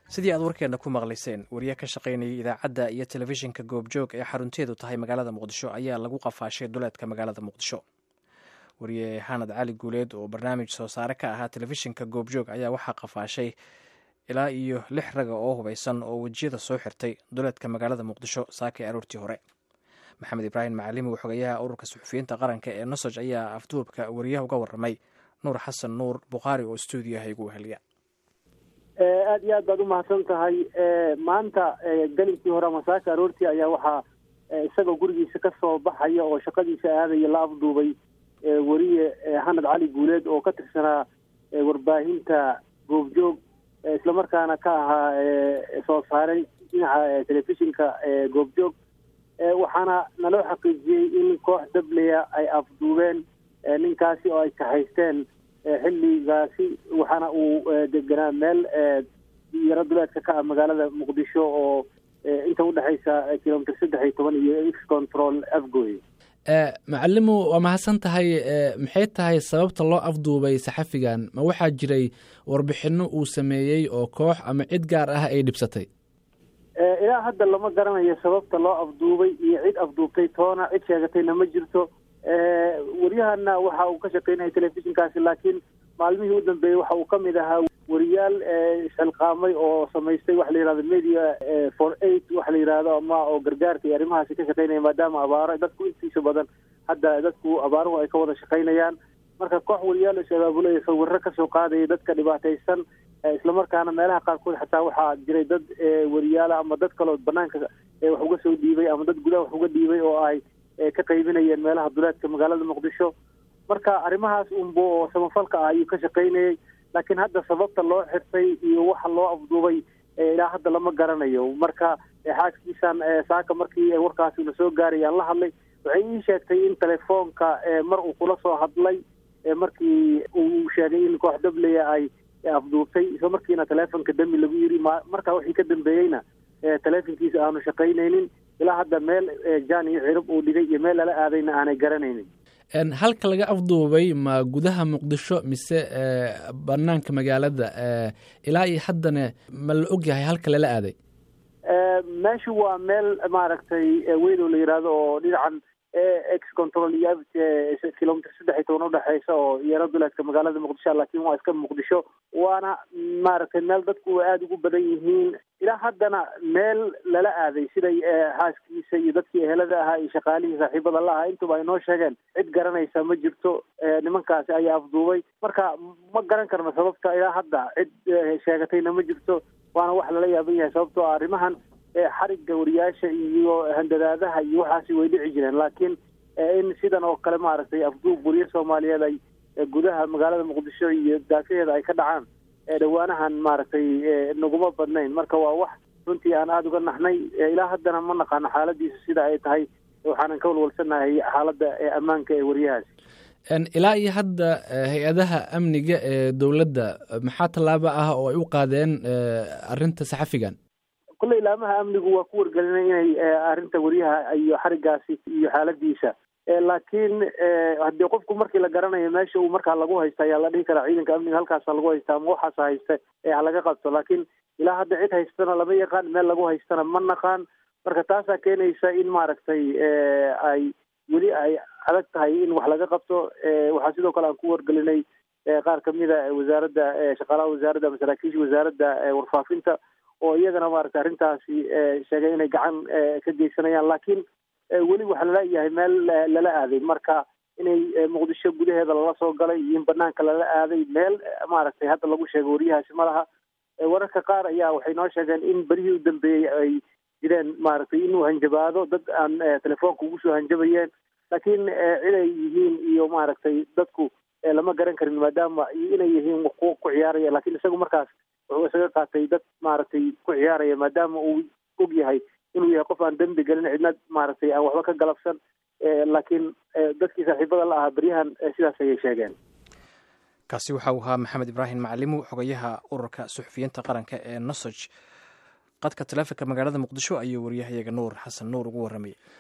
sidii aad warkeena ku maqlayseen wariye ka shaqaynayay idaacadda iyo telefishinka goobjoog ee xarunteedu tahay magaalada muqdisho ayaa lagu qafaashay duleedka magaalada muqdisho. wariye xanad cali guuleed oo barnaamij soo saare ka ahaa telefishinka goobjoog ayaa waxaa qafaashay ilaa iyo 6 raga oo hubaysan oo wejiyada soo xirtay duleedka magaalada muqdisho saakay aroortii hore. maxamed ibraahim macalimi xogayaha ururka suxufiyiinta qaranka ee nosoj ayaa afduubka wariyaha uga waramay nuur xasan nuur buqaari oo stuudiyaha igu heliya. aad iyo aad baad umahadsan tahay. maanta galinkii hore masaaka aroortii ayaa waxaa isagoo gurigiisa ka soo baxaya oo shaqadiisa aadaya la afduubay wariye xanad cali guuleed oo ka tirsanaa warbaahinta goobjoog islamarkaana ka ahaa soo saaray dhinaca telefishinka goobjoog. waxaana naloo xaqiijiyey in koox dableya ay afduubeen ninkaasi oo ay kahaysteen xilligaasi. waxaana uu deganaa meel yaro duleedka ka ah magaalada muqdisho oo inta udhexaysa kilomitr 13 iyo x control afgooy. macalimu waa mahadsan tahay. maxay tahay sababta loo afduubay saxafigan? ma waxaa jiray warbixino uu sameeyey oo koox ama cid gaar ah ay dhibsatay? ilaa hadda lama garanayo sababta loo afduubay iyo cid afduubtay toona cid sheegatayna ma jirto. waryahana waxa uu ka shaqaynaya telefishinkaasi, laakiin maalmihii u dambeeyey waxa uu kamid ahaa wariyaal isxilqaamay oo samaystay waxa la yihahdo media for aid waxa la yihahdo ama oo gargaarka iyo arrimahaasi ka shaqaynaya, maadaama abaaro dadku intiisa badan hadda dadku abaaruhu ay ka wada shaqaynayaan. marka koox wariyaal is-abaabulaya sawirro kasoo qaadaya dadka dhibaataysan, islamarkaana meelaha qaarkood xataa waxaa jiray dad wariyaala ama dad kaleo banaanka wax uga soo dhiibay ama dad gudaha wax uga dhiibay oo ay ka qaybinayeen meelaha duleedka magaalada muqdisho. marka arrimahaas unbo oo samafalka ah ayuu ka shaqaynayay, laakiin hadda sababta loo xirtay iyo waxa loo afduubay ilaa hadda lama garanayo. marka xaaskiisan saaka markii warkaasi la soo gaaray aan la hadlay, waxay ii sheegtay in telefoonka mar uu kula soo hadlay markii uu sheegay in koox dableya ay afduubtay, isla markiina telefoonka dami lagu yiri. marka wixii ka dambeeyeyna telefonkiisa aanu shaqaynaynin. ilaa hadda meel jaan iyo cirib uu dhigay iyo meel lala aadayna aanay garanaynin. halka laga afduubay ma gudaha muqdisho mise banaanka magaalada? ilaa iyo haddana ma la ogyahay halka lala aaday? meeshu waa meel maaragtay weyn oo la yihahdo oo dhinacan x control iyo kilomitr 13 udhexeysa oo yaro duleedka magaalada muqdisho, laakiin waa iska muqdisho. waana maaragtay meel dadku aada ugu badan yihiin. ilaa haddana meel lala aaday siday xaaskiisa iyo dadkii ehelada ahaa iyo shaqaalihii saaxiibada la ahaa intuba ay noo sheegeen cid garanaysa ma jirto. nimankaasi ayaa afduubay. marka ma garan karno sababta. ilaa hadda cid sheegatayna ma jirto. waana wax lala yaaban yahay sababtoo ah arrimahan xarigga wariyaasha iyo handadaadaha iyo waxaasi way dhici jireen, laakiin in sidan oo kale maaragtay afduub wariye soomaaliyeed ay gudaha magaalada muqdisho iyo daafaheeda ay ka dhacaan dhawaanahan maaragtay naguma badnayn. marka waa wax runtii aan aada uga naxnay. ilaa haddana ma naqaano xaaladiisa sida ay tahay. waxaanan ka walwalsanahay xaaladda ammaanka ee wariyahaasi. ilaa iyo hadda hay-adaha amniga ee dowladda maxaa tallaabo ah oo ay u qaadeen arrinta saxafigan? kulle ilaamaha amnigu waa ku wargelinay inay arrinta wariyaha iyo xarigaasi iyo xaaladiisa, laakiin haddii qofku markii la garanayo meesha uu markaa lagu haysta ayaa la dhihi karaa ciidanka amniga halkaasa lagu haysta ama waxaasa haysta halaga qabto. laakiin ilaa hadda cid haystana lama yaqaan, meel lagu haystana ma naqaan. marka taasaa keenaysa in maaragtay ay weli ay adag tahay in wax laga qabto. waxaa sidoo kale aan ku wargelinay qaar kamida wasaaradda shaqaalaha wasaaradda ama saraakiisha wasaaradda warfaafinta oo iyagana maaragtay arrintaasi sheegay inay gacan ka geysanayaan, laakiin weli waxa laleeyahay meel lala aaday. marka inay muqdisho gudaheeda lala soo galay iyo in banaanka lala aaday meel maaragtay hadda lagu sheego wariyahaasi ma laha. wararka qaar ayaa waxay noo sheegeen in berihii u dambeeyey ay jireen maaragtay inuu hanjabaado dad aan telefoonka ugu soo hanjabayeen, laakiin ciday yihiin iyo maaragtay dadku lama garan karin maadaama inay yihiin ku ciyaaraya. laakiin isagu markaas wuxuu isaga qaatay dad maaragtay ku ciyaaraya maadaama uu og yahay inuu yahay qof aan dembi gelin, cidna maaragtay aan waxba ka galabsan. laakiin dadkii saaxiibada la ahaa beryahan sidaas ayay sheegeen. kaasi waxa uu ahaa maxamed ibraahim macalimu xogayaha ururka suxufiyiinta qaranka ee nosoj. qadka taleefonka magaalada muqdisho ayuu wariyahayaga nuur xasan nuur ugu warramay.